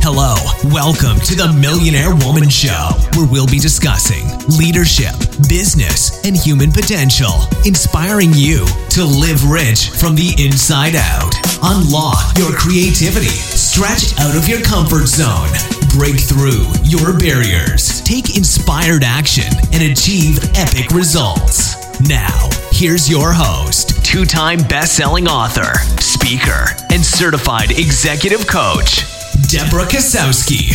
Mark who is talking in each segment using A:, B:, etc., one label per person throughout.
A: Hello, welcome to the Millionaire Woman Show, where we'll be discussing leadership, business, and human potential, inspiring you to live rich from the inside out. Unlock your creativity, stretch out of your comfort zone, break through your barriers, take inspired action, and achieve epic results. Now, here's your host, two-time best-selling author, speaker, and certified executive coach, Deborah Kasowski.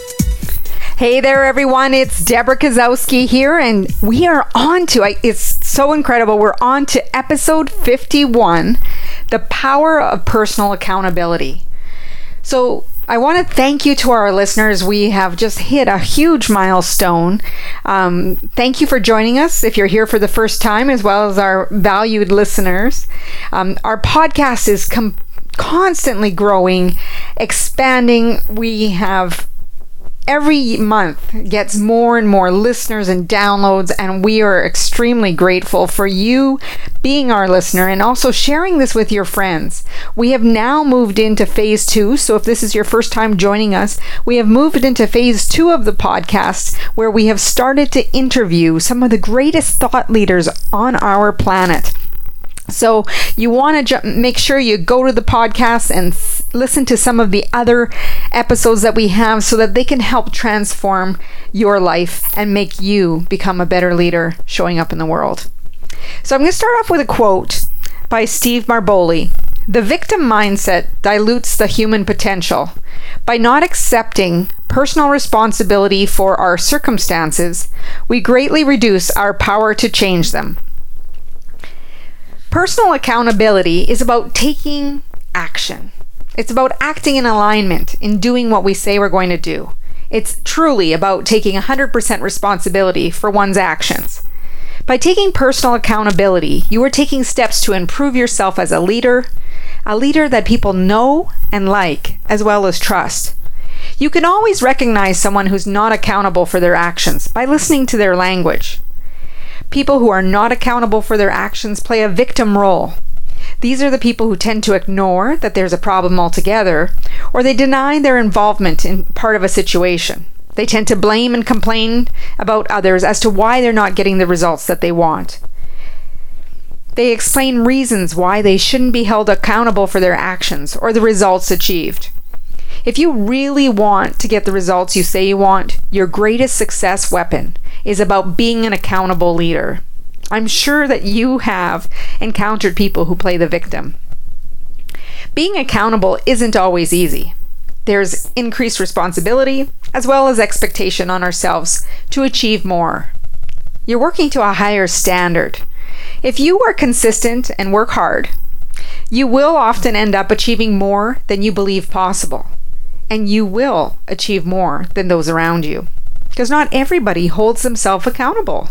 B: Hey there, everyone. It's Deborah Kasowski here, and we are on to, it's so incredible, we're on to episode 51, The Power of Personal Accountability. So I want to thank you to our listeners. We have just hit a huge milestone. Thank you for joining us if you're here for the first time, as well as our valued listeners. Our podcast is constantly growing, expanding. We have every month gets more and more listeners and downloads, and we are extremely grateful for you being our listener and also sharing this with your friends. We have now moved into phase 2, so if this is your first time joining us, we have moved into phase 2 of the podcast, where we have started to interview some of the greatest thought leaders on our planet. So you want to make sure you go to the podcast and listen to some of the other episodes that we have so that they can help transform your life and make you become a better leader showing up in the world. So I'm going to start off with a quote by Steve Maraboli. The victim mindset dilutes the human potential. By not accepting personal responsibility for our circumstances, we greatly reduce our power to change them. Personal accountability is about taking action. It's about acting in alignment, in doing what we say we're going to do. It's truly about taking 100% responsibility for one's actions. By taking personal accountability, you are taking steps to improve yourself as a leader that people know and like, as well as trust. You can always recognize someone who's not accountable for their actions by listening to their language. People who are not accountable for their actions play a victim role. These are the people who tend to ignore that there's a problem altogether, or they deny their involvement in part of a situation. They tend to blame and complain about others as to why they're not getting the results that they want. They explain reasons why they shouldn't be held accountable for their actions or the results achieved. If you really want to get the results you say you want, your greatest success weapon is about being an accountable leader. I'm sure that you have encountered people who play the victim. Being accountable isn't always easy. There's increased responsibility as well as expectation on ourselves to achieve more. You're working to a higher standard. If you are consistent and work hard, you will often end up achieving more than you believe possible. And you will achieve more than those around you. Because not everybody holds themselves accountable.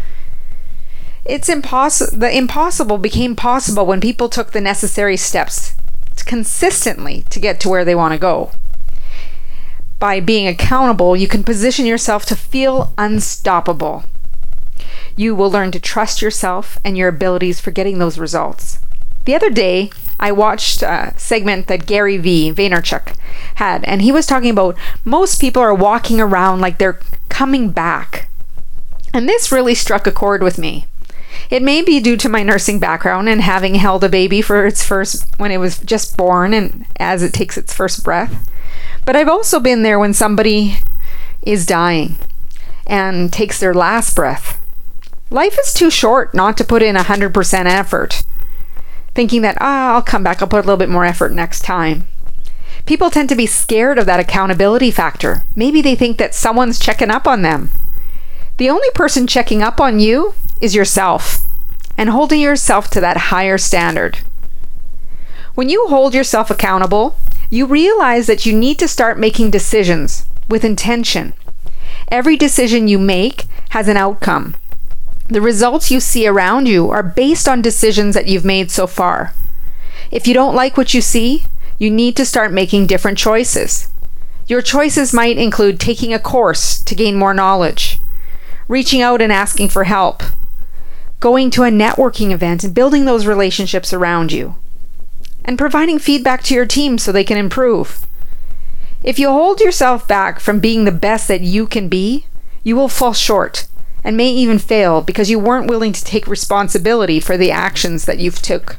B: The impossible became possible when people took the necessary steps consistently to get to where they want to go. By being accountable, you can position yourself to feel unstoppable. You will learn to trust yourself and your abilities for getting those results. The other day, I watched a segment that Gary Vaynerchuk had, and he was talking about most people are walking around like they're coming back. And this really struck a chord with me. It may be due to my nursing background and having held a baby when it was just born and as it takes its first breath. But I've also been there when somebody is dying and takes their last breath. Life is too short not to put in 100% effort, thinking that, I'll come back, I'll put a little bit more effort next time. People tend to be scared of that accountability factor. Maybe they think that someone's checking up on them. The only person checking up on you is yourself, and holding yourself to that higher standard. When you hold yourself accountable, you realize that you need to start making decisions with intention. Every decision you make has an outcome. The results you see around you are based on decisions that you've made so far. If you don't like what you see, you need to start making different choices. Your choices might include taking a course to gain more knowledge, reaching out and asking for help, going to a networking event and building those relationships around you, and providing feedback to your team so they can improve. If you hold yourself back from being the best that you can be, you will fall short and may even fail because you weren't willing to take responsibility for the actions that you've took.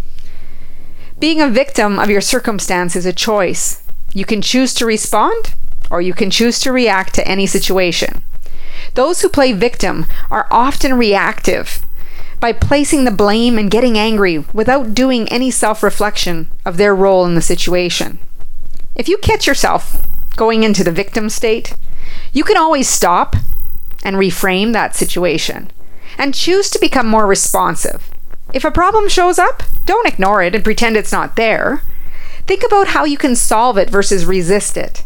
B: Being a victim of your circumstance is a choice. You can choose to respond or you can choose to react to any situation. Those who play victim are often reactive by placing the blame and getting angry without doing any self-reflection of their role in the situation. If you catch yourself going into the victim state, you can always stop and reframe that situation and choose to become more responsive. If a problem shows up, don't ignore it and pretend it's not there. Think about how you can solve it versus resist it.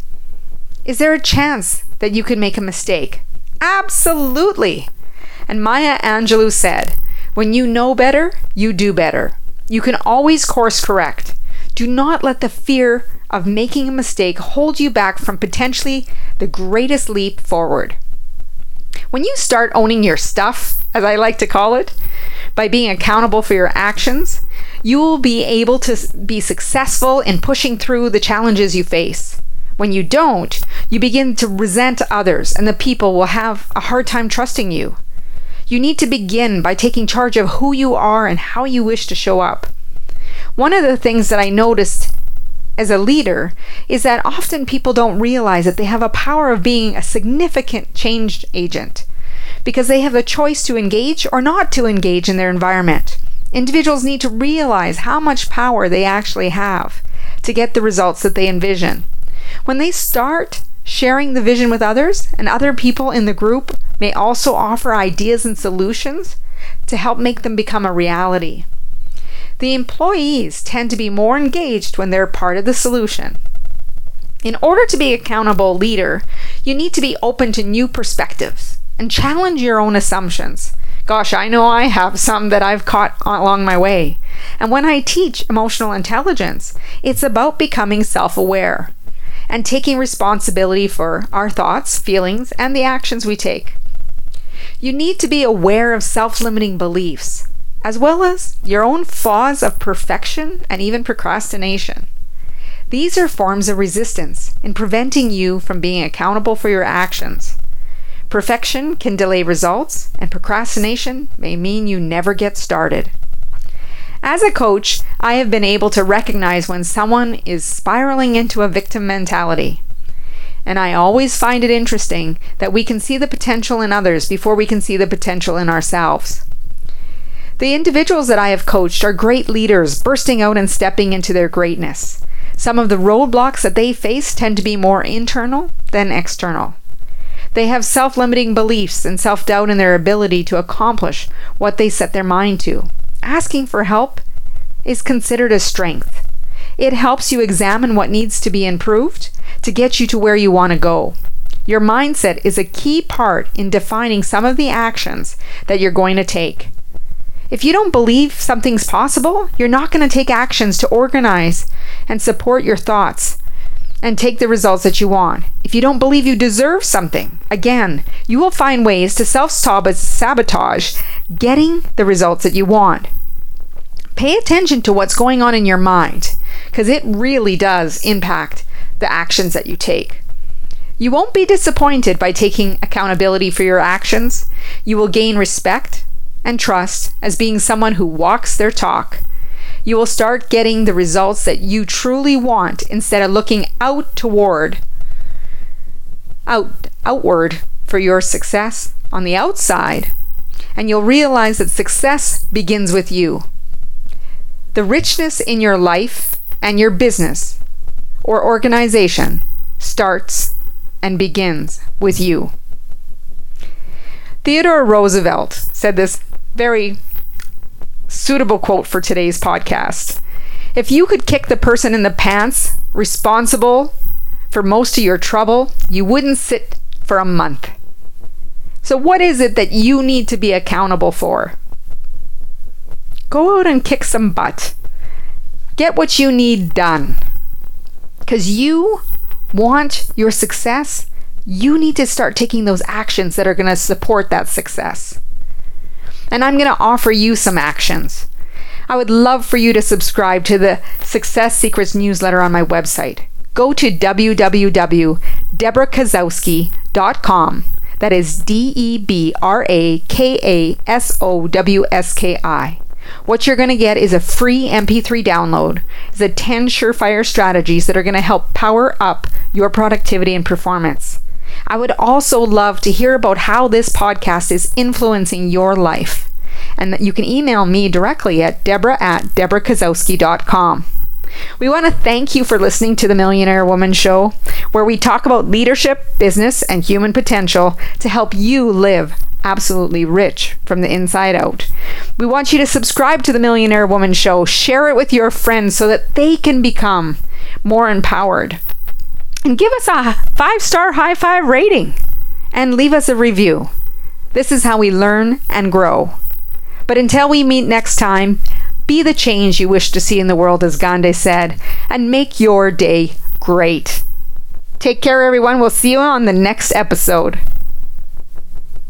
B: Is there a chance that you could make a mistake? Absolutely. And Maya Angelou said, "When you know better, you do better. You can always course correct. Do not let the fear of making a mistake hold you back from potentially the greatest leap forward." When you start owning your stuff, as I like to call it, by being accountable for your actions, you will be able to be successful in pushing through the challenges you face. When you don't, you begin to resent others and the people will have a hard time trusting you. You need to begin by taking charge of who you are and how you wish to show up. One of the things that I noticed as a leader is that often people don't realize that they have a power of being a significant change agent because they have a choice to engage or not to engage in their environment. Individuals need to realize how much power they actually have to get the results that they envision. When they start sharing the vision with others, and other people in the group may also offer ideas and solutions to help make them become a reality. The employees tend to be more engaged when they're part of the solution. In order to be an accountable leader, you need to be open to new perspectives and challenge your own assumptions. Gosh, I know I have some that I've caught along my way. And when I teach emotional intelligence, it's about becoming self-aware and taking responsibility for our thoughts, feelings, and the actions we take. You need to be aware of self-limiting beliefs, as well as your own flaws of perfection and even procrastination. These are forms of resistance in preventing you from being accountable for your actions. Perfection can delay results, and procrastination may mean you never get started. As a coach, I have been able to recognize when someone is spiraling into a victim mentality. And I always find it interesting that we can see the potential in others before we can see the potential in ourselves. The individuals that I have coached are great leaders, bursting out and stepping into their greatness. Some of the roadblocks that they face tend to be more internal than external. They have self-limiting beliefs and self-doubt in their ability to accomplish what they set their mind to. Asking for help is considered a strength. It helps you examine what needs to be improved to get you to where you want to go. Your mindset is a key part in defining some of the actions that you're going to take. If you don't believe something's possible, you're not going to take actions to organize and support your thoughts and take the results that you want. If you don't believe you deserve something, again, you will find ways to self-sabotage getting the results that you want. Pay attention to what's going on in your mind, because it really does impact the actions that you take. You won't be disappointed by taking accountability for your actions. You will gain respect and trust as being someone who walks their talk. You will start getting the results that you truly want instead of looking outward for your success on the outside. And you'll realize that success begins with you. The richness in your life and your business or organization starts and begins with you. Theodore Roosevelt said this very suitable quote for today's podcast. If you could kick the person in the pants responsible for most of your trouble, you wouldn't sit for a month. So what is it that you need to be accountable for? Go out and kick some butt. Get what you need done. Because you want your success, you need to start taking those actions that are going to support that success. And I'm going to offer you some actions. I would love for you to subscribe to the Success Secrets newsletter on my website. go to www.debrakozowski.com. That is DEBRAKASOWSKI. What you're going to get is a free MP3 download. It's a 10 surefire strategies that are going to help power up your productivity and performance. I would also love to hear about how this podcast is influencing your life. And that you can email me directly at debra@debrakozowski.com. We want to thank you for listening to the Millionaire Woman Show, where we talk about leadership, business, and human potential to help you live absolutely rich from the inside out. We want you to subscribe to the Millionaire Woman Show, share it with your friends so that they can become more empowered. And give us a 5-star high five rating and leave us a review. This is how we learn and grow. But until we meet next time, be the change you wish to see in the world, as Gandhi said, and make your day great. Take care, everyone. We'll see you on the next episode.